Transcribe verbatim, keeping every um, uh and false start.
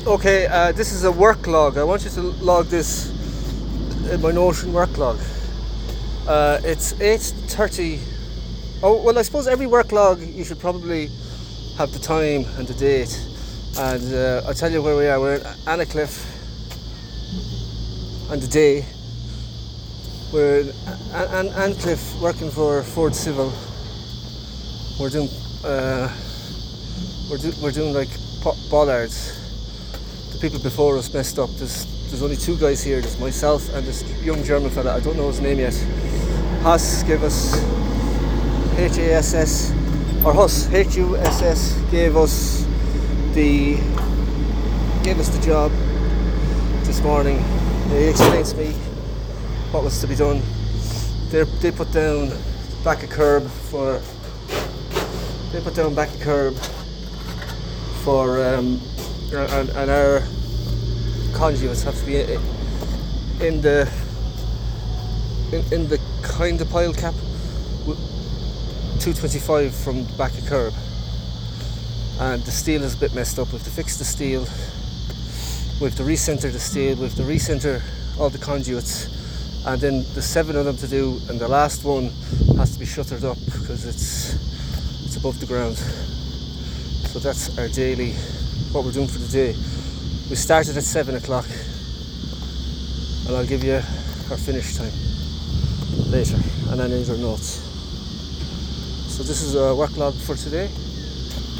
Okay, uh, this is a work log. I want you to log this in my Notion work log. Uh, it's eight thirty. Oh, well, I suppose every work log you should probably have the time and the date. And uh, I'll tell you where we are. We're in Annacliff and the day. We're in An- An- Annacliff working for Ford Civil. We're doing uh, we're, do- we're doing like po- bollards. The people before us messed up. There's there's only two guys here. There's myself and this young German fella. I don't know his name yet. Haas gave us H A S S or Hus H U S S gave us the gave us the job this morning. He explained to me what was to be done. They they put down back a curb for they put down back a curb for um, and, and our conduits have to be in the in, in the kind of pile cap two twenty-five from the back of curb, and the steel is a bit messed up. We have to fix the steel, we have to recenter the steel, we have to recenter all the conduits, and then there's seven of them to do, and the last one has to be shuttered up because it's it's above the ground. So that's our daily, what we're doing for the day. We started at seven o'clock, and I'll give you our finish time later and any other notes. So this is a work log for today.